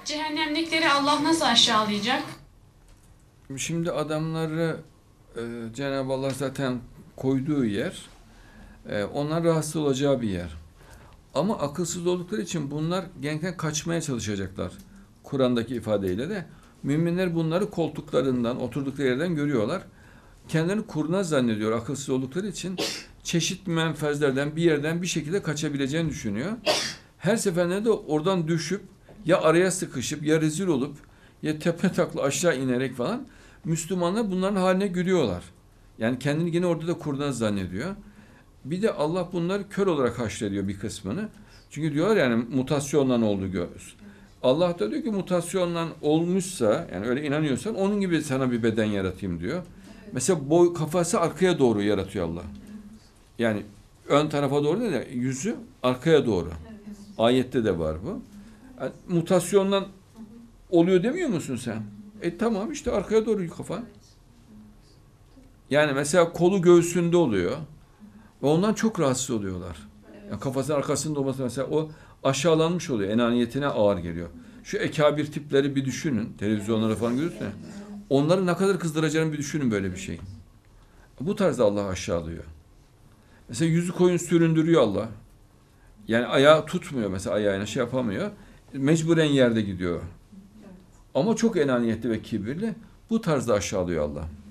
Cehennemlikleri Allah nasıl aşağılayacak? Şimdi adamları Cenab-ı Allah zaten koyduğu yer, onlar rahatsız olacağı bir yer. Ama akılsız oldukları için bunlar genellikle kaçmaya çalışacaklar. Kur'an'daki ifadeyle de. Müminler bunları koltuklarından, oturdukları yerden görüyorlar. Kendilerini kurnaz zannediyor akılsız oldukları için. Çeşitli menfezlerden bir yerden bir şekilde kaçabileceğini düşünüyor. Her seferinde de oradan düşüp ya araya sıkışıp ya rezil olup ya tepe takla aşağı inerek falan Müslümanlar bunların haline gülüyorlar. Yani kendini yine orada da kurnaz zannediyor. Bir de Allah bunları kör olarak haşrediyor bir kısmını. Çünkü diyorlar yani mutasyonla oldu göz. Allah da diyor ki mutasyonla olmuşsa yani öyle inanıyorsan onun gibi sana bir beden yaratayım diyor. Mesela boy kafası arkaya doğru yaratıyor Allah. Yani ön tarafa doğru değil de yüzü arkaya doğru. Ayette de var bu. Yani mutasyonla oluyor demiyor musun sen? Tamam işte arkaya doğru kafa. Yani mesela kolu göğsünde oluyor. Ve ondan çok rahatsız oluyorlar. Yani kafasının arkasında olması mesela o aşağılanmış oluyor. Enaniyetine ağır geliyor. Şu ekabir tipleri bir düşünün. Televizyonlara falan görürsün. Onları ne kadar kızdıracağını bir düşünün böyle bir şey. Bu tarzda Allah aşağılıyor. Mesela yüzü koyun süründürüyor Allah. Yani ayağı tutmuyor mesela ayağına şey yapamıyor. Mecburen yerde gidiyor. Ama çok enaniyetli ve kibirli. Bu tarzda aşağılıyor Allah.